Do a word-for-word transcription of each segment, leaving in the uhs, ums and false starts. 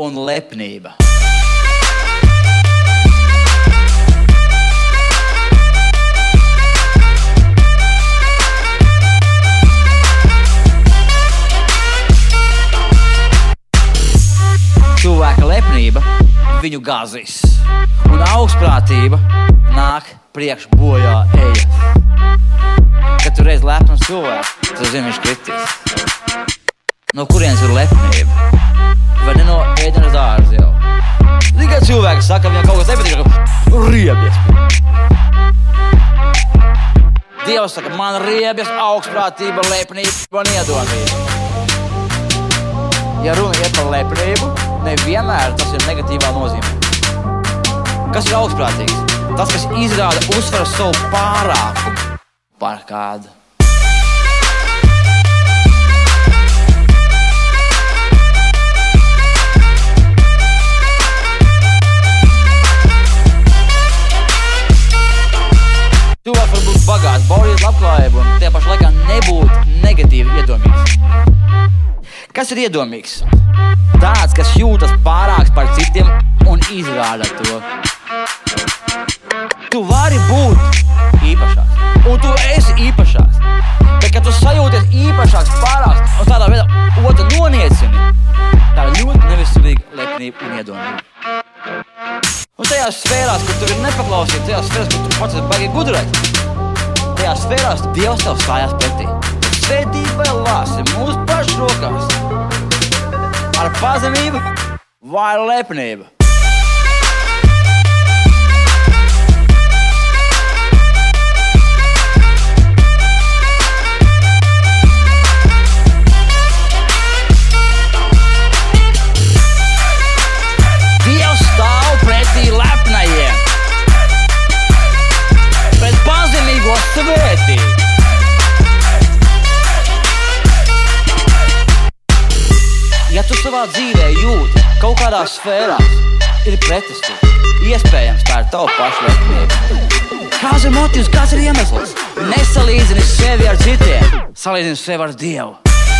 un lepnība. Cilvēka lepnība viņu gāzīs, un augstprātība nāk priekš bojā ejas. Kad tu reiz lepnus cilvēks, tu zini, viņš kritīs. No kurienes ir lepnība? Vai ne no ēdienas dārza jau? Tikai cilvēki saka, viņam kaut kas nepatīk, ka riebies. Dievs saka, man riebies, augstprātība, lepnība un iedomība. Ja runa iet par lepnību, nevienmēr tas ir negatīvā nozīmē. Kas ir augstprātīgs? Tas, kas izrāda uzsvaru savu pārākumu par kādu. Cilvēks var būt bagāts, baudīt labklājību un tie paši laikā nebūt negatīvi iedomīgs. Kas ir iedomīgs? Tāds, kas jūtas pārāks par citiem un izrāda to. Tu vari būt īpašāks, un tu esi īpašāks. Bet, kad tu sajūties īpašāks, pārāks un tādā veidā otru noniecini, tā ir ļoti neveselīga lepnība un iedomība. Un tajās sfērās, kur tu ir nepaklausīts, tajās sfērās, kur tu pats esi baigi gudrēt, tajās sfērās Dievs tev stājās pretī. Svētība lāsi mūsu pašu rokās. Ar pazemību vai lepnību. Dievs stāv pretī lepnajiem. Pret pazemīgo svētī. Ja tu savā dzīvē jūti kaut kādās sfērās ir pretestība, iespējams tā ir tava paša lepnība. Kāds ir motīvs, kāds ir iemesls? Nesalīdzini sevi ar citiem, salīdzini sevi ar Dievu.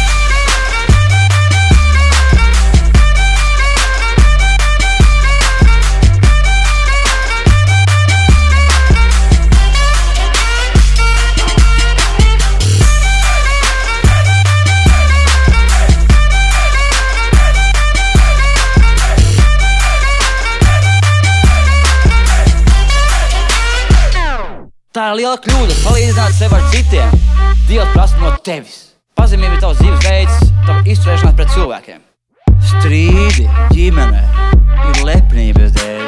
Tā ir liela kļūda salīdzināt sevi ar citiem. Dievs prasa no tevis. Pazemība ir tavs dzīves veids, tava izturēšanās pret cilvēkiem. Strīdi ģimenē ir lepnības dēļ.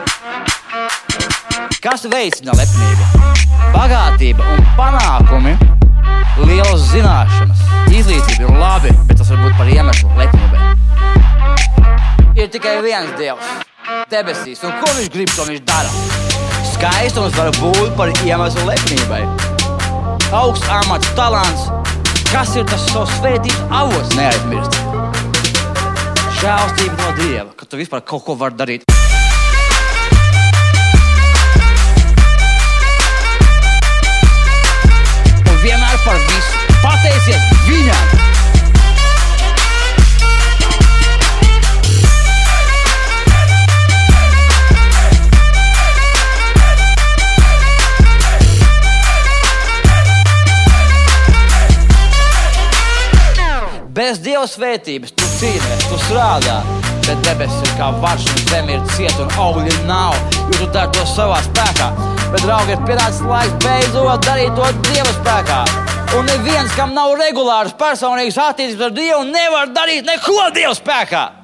Kas veicina lepnību? Bagātība un panākumi, lielas zināšanas, izglītība ir labi, bet tas var būt par iemeslu lepnībai. Ir tikai viens Dievs, debesīs, un ko viņš grib, to viņš dara. Skaistums var būt par iemeslu lepnībai. Augsts amats, talants, kas ir tas savs svētības avots, neaizmirst. Žēlstība no Dieva, ka tu vispār kaut ko var darīt. Un vienmēr par visu pateiciet viņam. Bez Dieva svētības tu cīnies, tu strādā, bet debesis ir kā varš un zeme ir cieta un augļi nav, jo tu dari to savā spēkā. Bet, draugi, ir pienācis laiks beidzot darīt to Dieva spēkā. Un neviens, kam nav regulāras personīgas attiecības ar Dievu, nevar darīt neko Dieva spēkā.